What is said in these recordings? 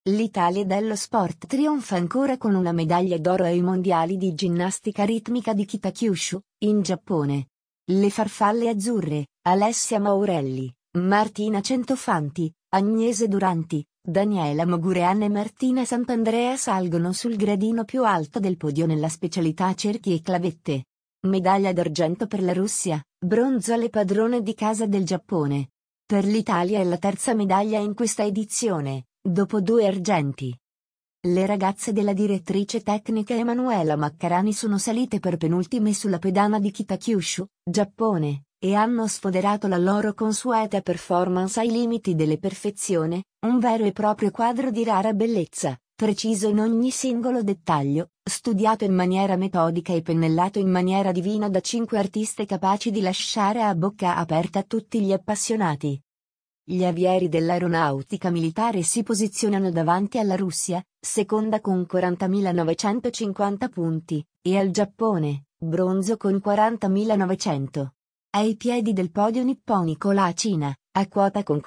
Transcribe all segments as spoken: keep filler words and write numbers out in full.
L'Italia dello sport trionfa ancora con una medaglia d'oro ai mondiali di ginnastica ritmica di Kitakyushu, in Giappone. Le farfalle azzurre, Alessia Maurelli, Martina Centofanti, Agnese Duranti, Daniela Mogurean e Martina Sant'Andrea salgono sul gradino più alto del podio nella specialità cerchi e clavette. Medaglia d'argento per la Russia, bronzo alle padrone di casa del Giappone. Per l'Italia è la terza medaglia in questa edizione, dopo due argenti. Le ragazze della direttrice tecnica Emanuela Maccarani sono salite per penultime sulla pedana di Kitakyushu, Giappone, e hanno sfoderato la loro consueta performance ai limiti delle perfezione, un vero e proprio quadro di rara bellezza, preciso in ogni singolo dettaglio, studiato in maniera metodica e pennellato in maniera divina da cinque artiste capaci di lasciare a bocca aperta tutti gli appassionati. Gli avieri dell'aeronautica militare si posizionano davanti alla Russia, seconda con quarantamilanovecentocinquanta punti, e al Giappone, bronzo con quarantamilanovecento. Ai piedi del podio nipponico la Cina, a quota con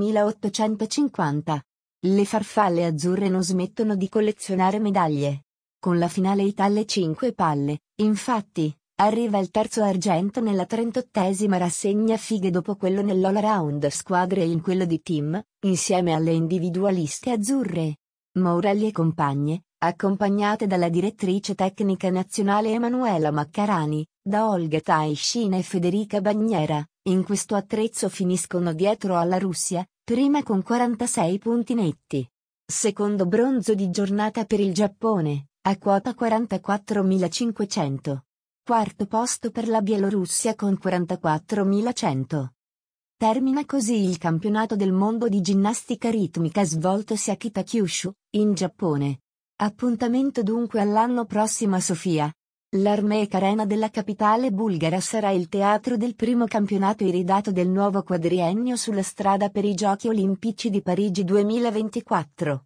quarantamilaottocentocinquanta. Le farfalle azzurre non smettono di collezionare medaglie. Con la finale Italia cinque palle, infatti, arriva il terzo argento nella trentottesima rassegna fighe dopo quello nell'all round squadre e in quello di team, insieme alle individualiste azzurre. Maurelli e compagne, accompagnate dalla direttrice tecnica nazionale Emanuela Maccarani, da Olga Taishina e Federica Bagnera, in questo attrezzo finiscono dietro alla Russia, prima con quarantasei punti netti. Secondo bronzo di giornata per il Giappone, a quota quarantaquattromilacinquecento. Quarto posto per la Bielorussia con quarantaquattromilacento. Termina così il campionato del mondo di ginnastica ritmica svoltosi a Kitakyushu, in Giappone. Appuntamento dunque all'anno prossimo a Sofia. L'Armeec Arena della capitale bulgara sarà il teatro del primo campionato iridato del nuovo quadriennio sulla strada per i Giochi Olimpici di Parigi duemilaventiquattro.